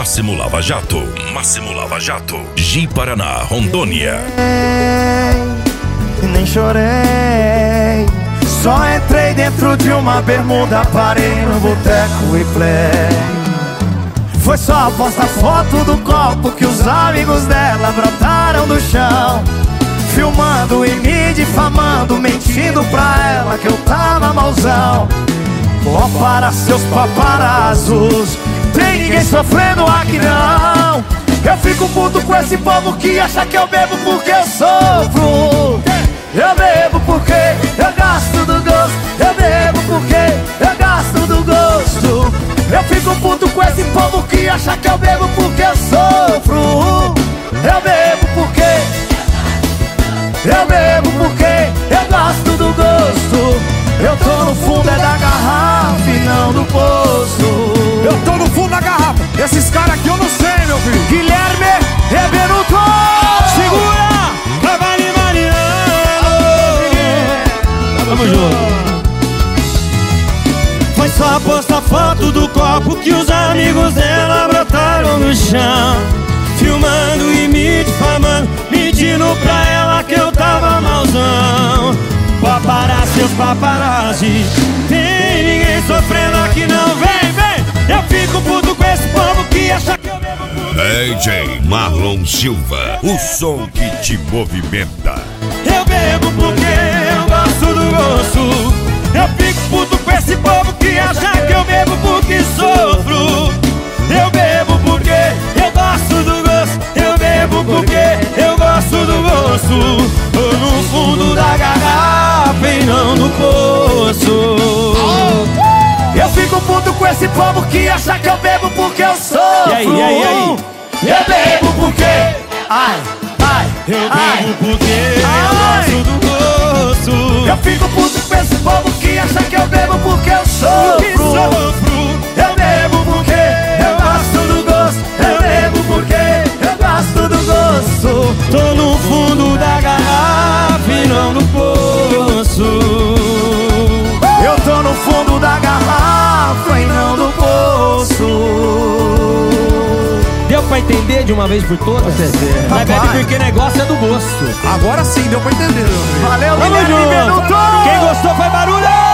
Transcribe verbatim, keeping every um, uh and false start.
Máximo Lava Jato, Máximo Lava Jato, Ji-Paraná, Rondônia. E nem chorei, só entrei dentro de uma bermuda, parei no boteco e play. Foi só postar foto do copo que os amigos dela brotaram do chão, filmando e me difamando, mentindo pra ela que eu tava malzão. Ó, para seus paparazzos, tem ninguém sofrendo aqui não. Eu fico puto com esse povo que acha que eu bebo porque eu sofro. Eu bebo porque eu gosto do gosto, eu bebo porque eu gosto do gosto. Eu fico puto com esse povo que acha que eu bebo porque eu sofro. Eu bebo porque eu bebo porque eu gosto do gosto. Eu tô no fundo é da garrafa e não do poço. Eu tô no fundo da garrafa, esses caras aqui eu não sei, meu filho. Guilherme Rebenuto, segura! Cavani Mariano. Tamo junto. foi só postar foto do copo que os amigos dela brotaram no chão, filmando e me difamando, mentindo pra ela que eu tava malzão. Paparazzi, seus paparazzi, tem ninguém sofrendo aqui não, vem, vem. Eu fico puto com esse povo que acha que eu bebo puto. D J Marlon Silva, o som que te movimenta. Eu bebo porque eu gosto do gosto. Eu fico puto com esse povo que acha que eu bebo porque sofro. Eu bebo porque eu gosto do gosto. Eu bebo porque eu gosto do gosto. Tô no fundo da garrafa e não no poço. Eu fico puto com esse povo que acha que eu bebo porque eu sofro. E aí, e aí, e aí? Eu bebo porque ai, ai, Eu ai, bebo porque ai. eu gosto do gosto. Eu fico puto com esse povo que acha que eu bebo porque eu sofro. Sofro. Eu bebo porque eu gosto do gosto. Eu bebo porque eu gosto do gosto. Tô no fundo da garrafa e não no poço. Eu tô no fundo da garrafa e não no poço. Deu pra entender de uma vez por todas? Mas bebe porque negócio é do gosto. Agora sim, deu pra entender, meu amigo. Valeu, Tamo Guilherme junto. Rebenuto. Quem gostou foi barulho!